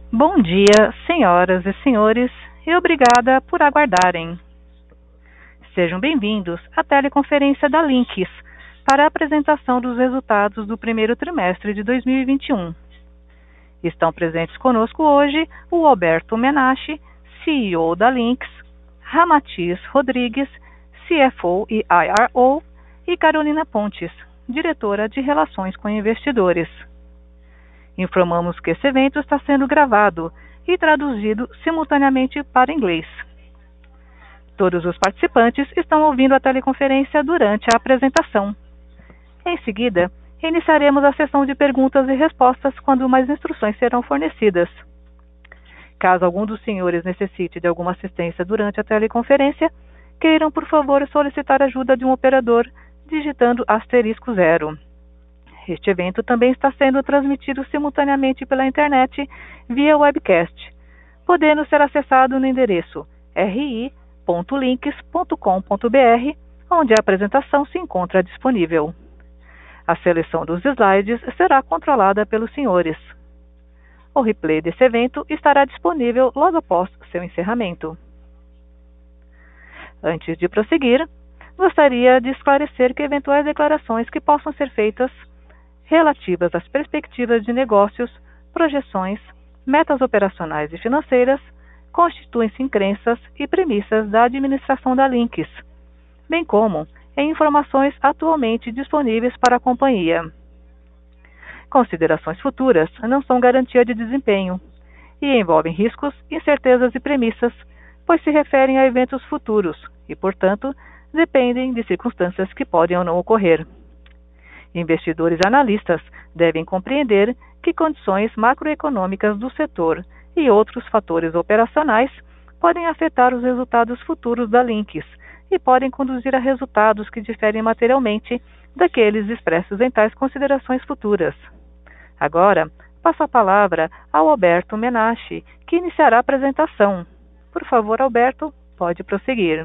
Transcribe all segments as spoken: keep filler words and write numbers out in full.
Bom dia, senhoras e senhores, e obrigada por aguardarem. Sejam bem-vindos à teleconferência da Lynx para a apresentação dos resultados do primeiro trimestre de dois mil e vinte e um. Estão presentes conosco hoje o Alberto Menache, C E O da Lynx, Ramatiz Rodrigues, C F O e I R O, e Carolina Pontes, diretora de Relações com Investidores. Informamos que esse evento está sendo gravado e traduzido simultaneamente para inglês. Todos os participantes estão ouvindo a teleconferência durante a apresentação. Em seguida, iniciaremos a sessão de perguntas e respostas quando mais instruções serão fornecidas. Caso algum dos senhores necessite de alguma assistência durante a teleconferência, queiram, por favor, solicitar ajuda de um operador digitando asterisco zero. Este evento também está sendo transmitido simultaneamente pela internet via webcast, podendo ser acessado no endereço r i ponto links ponto com ponto b r, onde a apresentação se encontra disponível. A seleção dos slides será controlada pelos senhores. O replay desse evento estará disponível logo após seu encerramento. Antes de prosseguir, gostaria de esclarecer que eventuais declarações que possam ser feitas relativas às perspectivas de negócios, projeções, metas operacionais e financeiras, constituem-se em crenças e premissas da administração da Lynx, bem como em informações atualmente disponíveis para a companhia. Considerações futuras não são garantia de desempenho e envolvem riscos, incertezas e premissas, pois se referem a eventos futuros e, portanto, dependem de circunstâncias que podem ou não ocorrer. Investidores e analistas devem compreender que condições macroeconômicas do setor e outros fatores operacionais podem afetar os resultados futuros da Lynx e podem conduzir a resultados que diferem materialmente daqueles expressos em tais considerações futuras. Agora, passo a palavra ao Alberto Menache, que iniciará a apresentação. Por favor, Alberto, pode prosseguir.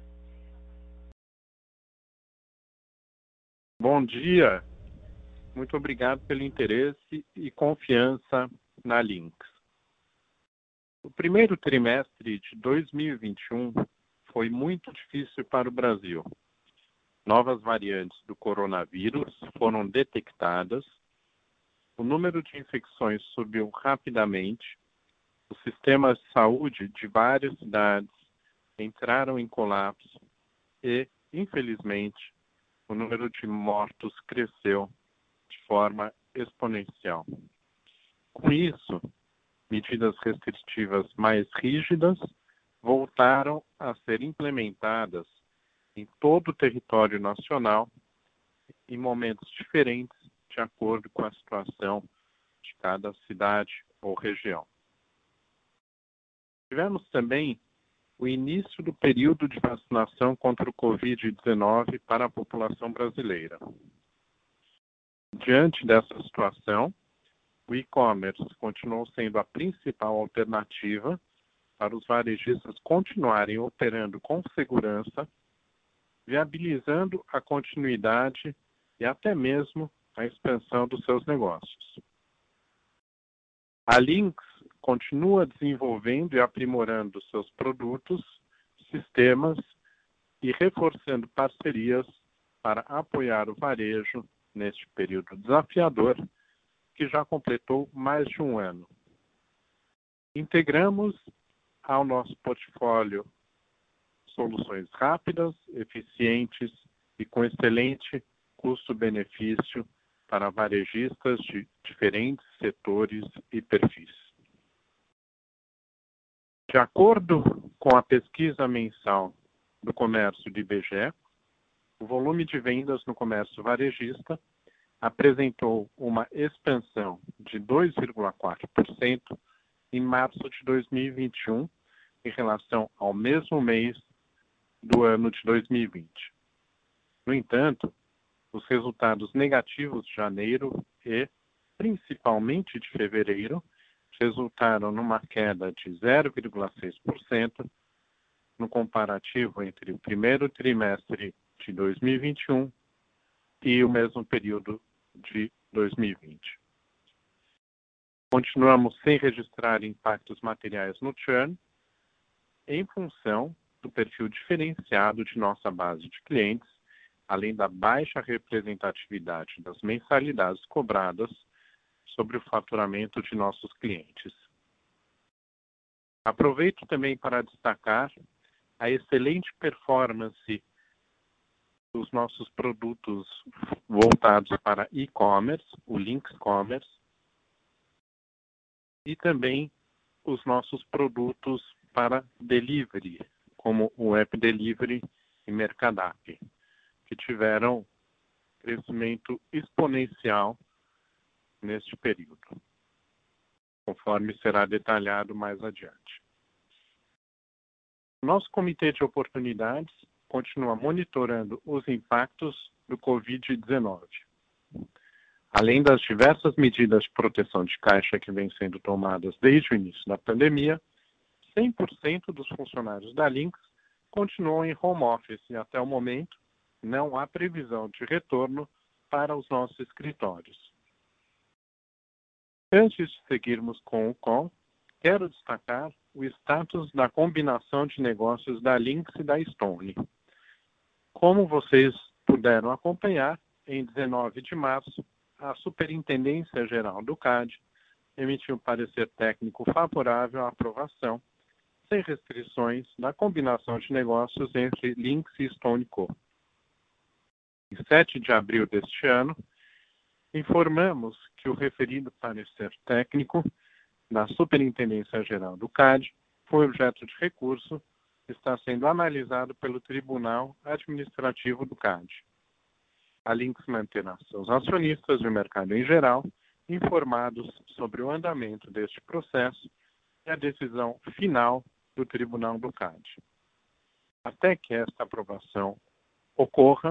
Bom dia, muito obrigado pelo interesse e confiança na Lynx. O primeiro trimestre de dois mil e vinte e um foi muito difícil para o Brasil. Novas variantes do coronavírus foram detectadas, o número de infecções subiu rapidamente, os sistemas de saúde de várias cidades entraram em colapso e, infelizmente, o número de mortos cresceu de forma exponencial. Com isso, medidas restritivas mais rígidas voltaram a ser implementadas em todo o território nacional em momentos diferentes, de acordo com a situação de cada cidade ou região. Tivemos também o início do período de vacinação contra o covid dezenove para a população brasileira. Diante dessa situação, o e-commerce continuou sendo a principal alternativa para os varejistas continuarem operando com segurança, viabilizando a continuidade e até mesmo a expansão dos seus negócios. A Lynx continua desenvolvendo e aprimorando seus produtos, sistemas e reforçando parcerias para apoiar o varejo neste período desafiador, que já completou mais de um ano. Integramos ao nosso portfólio soluções rápidas, eficientes e com excelente custo-benefício para varejistas de diferentes setores e perfis. De acordo com a pesquisa mensal do comércio de I B G E, o volume de vendas no comércio varejista apresentou uma expansão de dois vírgula quatro por cento em março de dois mil e vinte e um, em relação ao mesmo mês do ano de dois mil e vinte. No entanto, os resultados negativos de janeiro e, principalmente de fevereiro, resultaram numa queda de zero vírgula seis por cento no comparativo entre o primeiro trimestre de dois mil e vinte e um e o mesmo período de dois mil e vinte. Continuamos sem registrar impactos materiais no churn, em função do perfil diferenciado de nossa base de clientes, além da baixa representatividade das mensalidades cobradas sobre o faturamento de nossos clientes. Aproveito também para destacar a excelente performance dos nossos produtos voltados para e-commerce, o Linx Commerce, e também os nossos produtos para delivery, como o App Delivery e Mercadap, que tiveram crescimento exponencial neste período, conforme será detalhado mais adiante. Nosso comitê de oportunidades continua monitorando os impactos do covid dezenove. Além das diversas medidas de proteção de caixa que vêm sendo tomadas desde o início da pandemia, cem por cento dos funcionários da Linx continuam em home office e até o momento não há previsão de retorno para os nossos escritórios. Antes de seguirmos com o C O M, quero destacar o status da combinação de negócios da Linx e da Stone. Como vocês puderam acompanhar, em dezenove de março, a Superintendência Geral do C A D emitiu um parecer técnico favorável à aprovação, sem restrições, da combinação de negócios entre Linx e Stone Co. Em sete de abril deste ano, informamos que o referido parecer técnico da Superintendência Geral do C A D foi objeto de recurso e está sendo analisado pelo Tribunal Administrativo do C A D. A Linx manterá seus acionistas e o mercado em geral informados sobre o andamento deste processo e a decisão final do Tribunal do C A D. Até que esta aprovação ocorra,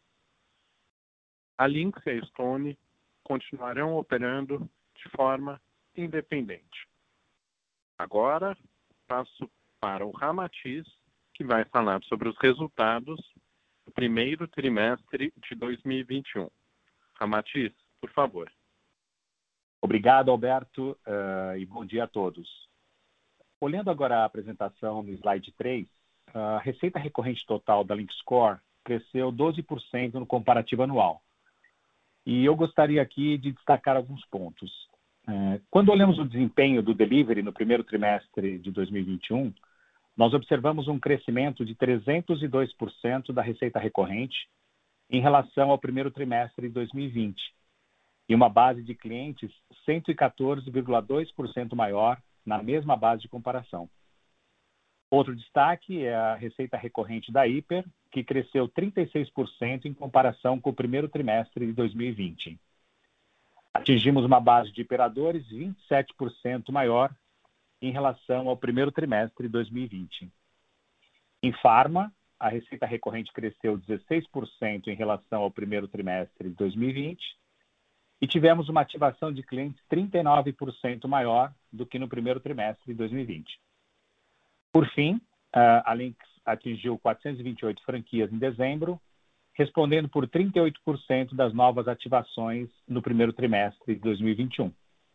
a Linx e a Stone continuarão operando de forma independente. Agora, passo para o Ramatiz, que vai falar sobre os resultados do primeiro trimestre de dois mil e vinte e um. Ramatiz, por favor. Obrigado, Alberto, uh, e bom dia a todos. Olhando agora a apresentação no slide três, a receita recorrente total da Linxcore cresceu doze por cento no comparativo anual. E eu gostaria aqui de destacar alguns pontos. Uh, quando olhamos o desempenho do delivery no primeiro trimestre de dois mil e vinte e um, nós observamos um crescimento de trezentos e dois por cento da receita recorrente em relação ao primeiro trimestre de dois mil e vinte, e uma base de clientes cento e quatorze vírgula dois por cento maior na mesma base de comparação. Outro destaque é a receita recorrente da Hiper, que cresceu trinta e seis por cento em comparação com o primeiro trimestre de dois mil e vinte. Atingimos uma base de operadores vinte e sete por cento maior em relação ao primeiro trimestre de dois mil e vinte. Em Pharma, a receita recorrente cresceu dezesseis por cento em relação ao primeiro trimestre de dois mil e vinte e tivemos uma ativação de clientes trinta e nove por cento maior do que no primeiro trimestre de dois mil e vinte. Por fim, a Linx atingiu quatrocentas e vinte e oito franquias em dezembro, respondendo por trinta e oito por cento das novas ativações no primeiro trimestre de dois mil e vinte e um.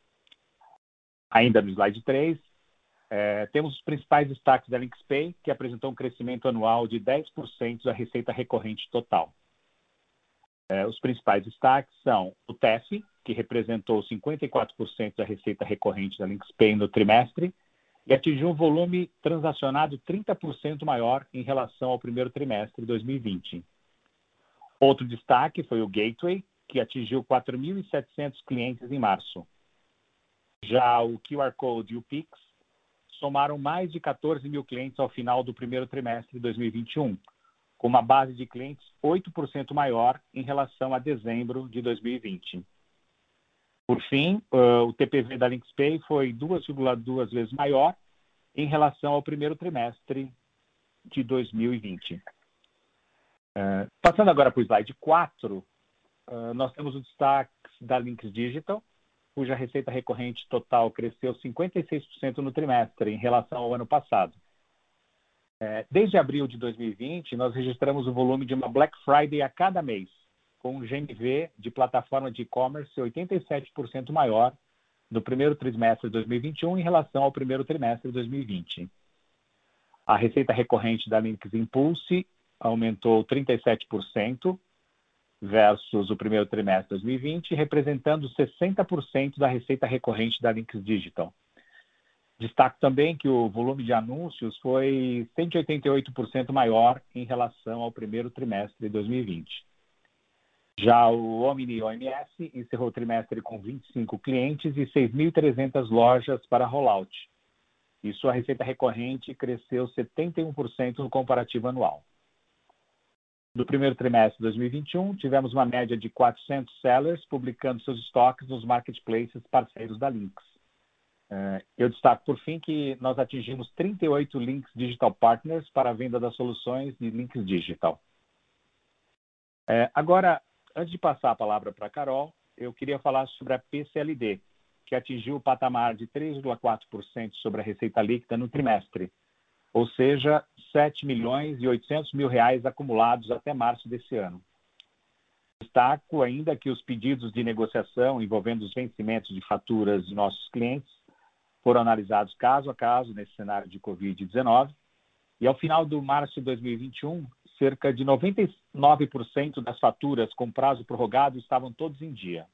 Ainda no slide três, eh, temos os principais destaques da LinxPay, que apresentou um crescimento anual de dez por cento da receita recorrente total. Eh, os principais destaques são o T E F, que representou cinquenta e quatro por cento da receita recorrente da LinxPay no trimestre e atingiu um volume transacionado trinta por cento maior em relação ao primeiro trimestre de dois mil e vinte. Outro destaque foi o Gateway, que atingiu quatro mil e setecentos clientes em março. Já o Q R Code e o Pix somaram mais de quatorze mil clientes ao final do primeiro trimestre de dois mil e vinte e um, com uma base de clientes oito por cento maior em relação a dezembro de dois mil e vinte. Por fim, uh, o T P V da LinxPay foi duas vírgula duas vezes maior em relação ao primeiro trimestre de dois mil e vinte. Uh, passando agora para o slide quatro, uh, nós temos o destaque da Linx Digital, cuja receita recorrente total cresceu cinquenta e seis por cento no trimestre em relação ao ano passado. Uh, desde abril de dois mil e vinte, nós registramos o volume de uma Black Friday a cada mês, com um G M V de plataforma de e-commerce oitenta e sete por cento maior do primeiro trimestre de dois mil e vinte e um em relação ao primeiro trimestre de dois mil e vinte. A receita recorrente da Linx Impulse aumentou trinta e sete por cento versus o primeiro trimestre de dois mil e vinte, representando sessenta por cento da receita recorrente da Linx Digital. Destaco também que o volume de anúncios foi cento e oitenta e oito por cento maior em relação ao primeiro trimestre de dois mil e vinte. Já o Omni O M S encerrou o trimestre com vinte e cinco clientes e seis mil e trezentas lojas para rollout. E sua receita recorrente cresceu setenta e um por cento no comparativo anual. No primeiro trimestre de dois mil e vinte e um, tivemos uma média de quatrocentos sellers publicando seus estoques nos marketplaces parceiros da Linx. Eu destaco, por fim, que nós atingimos trinta e oito Linx Digital Partners para a venda das soluções de Linx Digital. Agora, antes de passar a palavra para a Carol, eu queria falar sobre a P C L D, que atingiu o patamar de três vírgula quatro por cento sobre a receita líquida no trimestre, ou seja, sete milhões e oitocentos mil reais acumulados até março desse ano. Destaco ainda que os pedidos de negociação envolvendo os vencimentos de faturas de nossos clientes foram analisados caso a caso nesse cenário de covid dezenove, e ao final do março de dois mil e vinte e um, cerca de noventa e nove por cento das faturas com prazo prorrogado estavam todos em dia.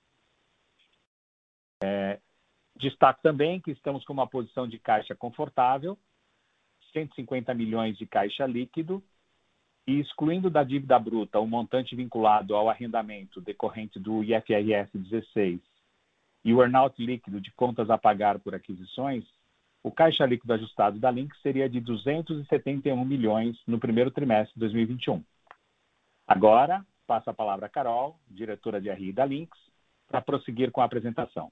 É, destaco também que estamos com uma posição de caixa confortável, cento e cinquenta milhões de caixa líquido, e excluindo da dívida bruta o montante vinculado ao arrendamento decorrente do I F R S dezesseis e o earnout líquido de contas a pagar por aquisições, o caixa líquido ajustado da Linx seria de duzentos e setenta e um milhões no primeiro trimestre de dois mil e vinte e um. Agora, passo a palavra a Carol, diretora de R I da Linx, para prosseguir com a apresentação.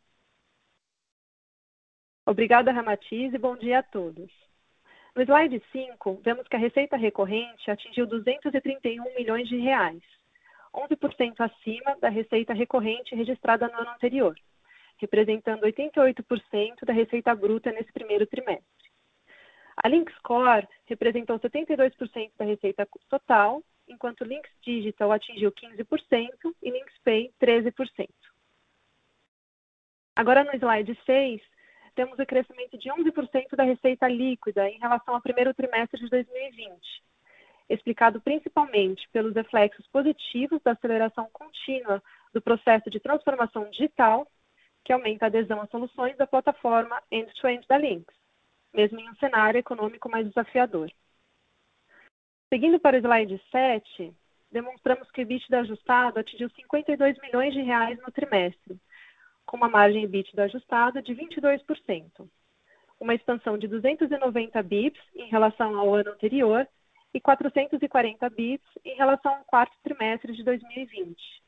Obrigada, Ramatiz, e bom dia a todos. No slide cinco, vemos que a receita recorrente atingiu duzentos e trinta e um milhões de reais, onze por cento acima da receita recorrente registrada no ano anterior, representando oitenta e oito por cento da receita bruta nesse primeiro trimestre. A Linx Core representou setenta e dois por cento da receita total, enquanto Linx Digital atingiu quinze por cento e Linx Pay treze por cento. Agora no slide seis, temos o crescimento de onze por cento da receita líquida em relação ao primeiro trimestre de dois mil e vinte, explicado principalmente pelos reflexos positivos da aceleração contínua do processo de transformação digital, que aumenta a adesão às soluções da plataforma end-to-end da Linx, mesmo em um cenário econômico mais desafiador. Seguindo para o slide sete, demonstramos que o EBITDA ajustado atingiu cinquenta e dois milhões de reais no trimestre, com uma margem EBITDA ajustada de vinte e dois por cento, uma expansão de duzentos e noventa bips em relação ao ano anterior e quatrocentos e quarenta bips em relação ao quarto trimestre de dois mil e vinte.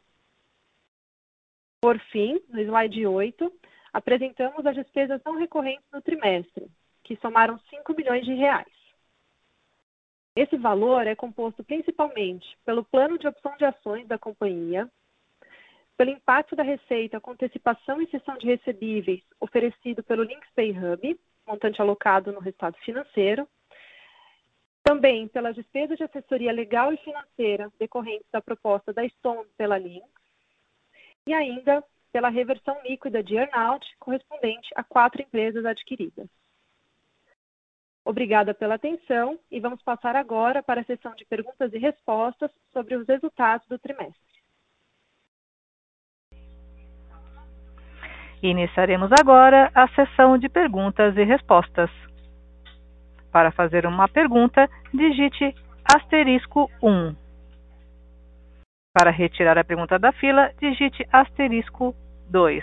Por fim, no slide oito, apresentamos as despesas não recorrentes no trimestre, que somaram cinco milhões de reais. Esse valor é composto principalmente pelo plano de opção de ações da companhia, pelo impacto da receita com antecipação e cessão de recebíveis oferecido pelo Linx Pay Hub, montante alocado no resultado financeiro, também pelas despesas de assessoria legal e financeira decorrentes da proposta da Stone pela Linx, e ainda pela reversão líquida de earnout correspondente a quatro empresas adquiridas. Obrigada pela atenção e vamos passar agora para a sessão de perguntas e respostas sobre os resultados do trimestre. Iniciaremos agora a sessão de perguntas e respostas. Para fazer uma pergunta, digite asterisco um. Para retirar a pergunta da fila, digite asterisco dois.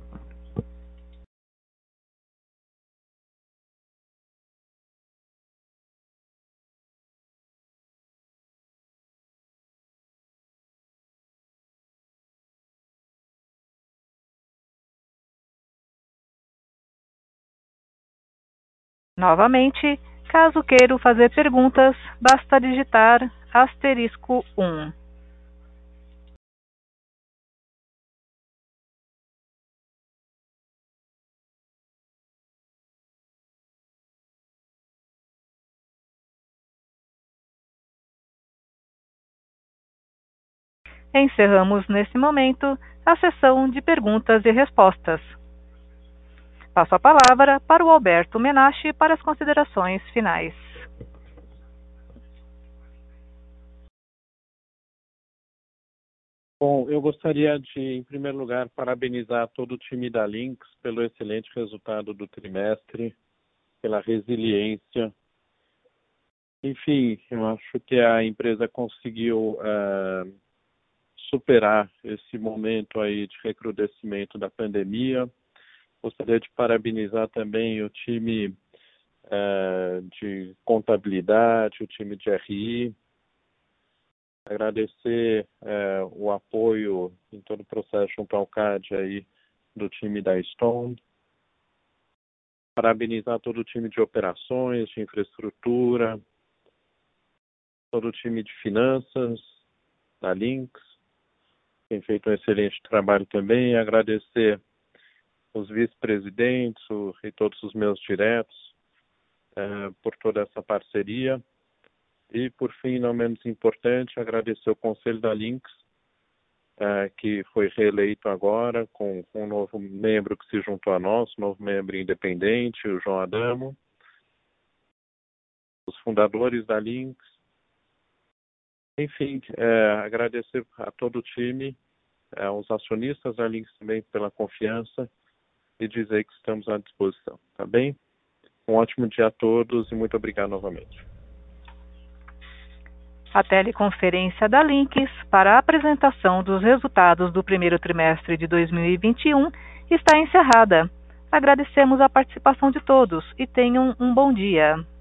Novamente, caso queira fazer perguntas, basta digitar asterisco um. Encerramos nesse momento a sessão de perguntas e respostas. Passo a palavra para o Alberto Menache para as considerações finais. Bom, eu gostaria de, em primeiro lugar, parabenizar todo o time da Lynx pelo excelente resultado do trimestre, pela resiliência. Enfim, eu acho que a empresa conseguiu uh, superar esse momento aí de recrudescimento da pandemia. Gostaria de parabenizar também o time uh, de contabilidade, o time de R I. Agradecer uh, o apoio em todo o processo junto ao C A D aí do time da Stone. Parabenizar todo o time de operações, de infraestrutura, todo o time de finanças da Lynx, tem feito um excelente trabalho também. Agradecer os vice-presidentes e todos os meus diretos uh, por toda essa parceria. E, por fim, não menos importante, agradecer o Conselho da Lynx, uh, que foi reeleito agora, com, com um novo membro que se juntou a nós, um novo membro independente, o João Adamo, os fundadores da Lynx. Enfim, uh, agradecer a todo o time, uh, aos acionistas da Lynx também pela confiança e dizer que estamos à disposição, tá bem? Um ótimo dia a todos e muito obrigado novamente. A teleconferência da Lynx para a apresentação dos resultados do primeiro trimestre de dois mil e vinte e um está encerrada. Agradecemos a participação de todos e tenham um bom dia.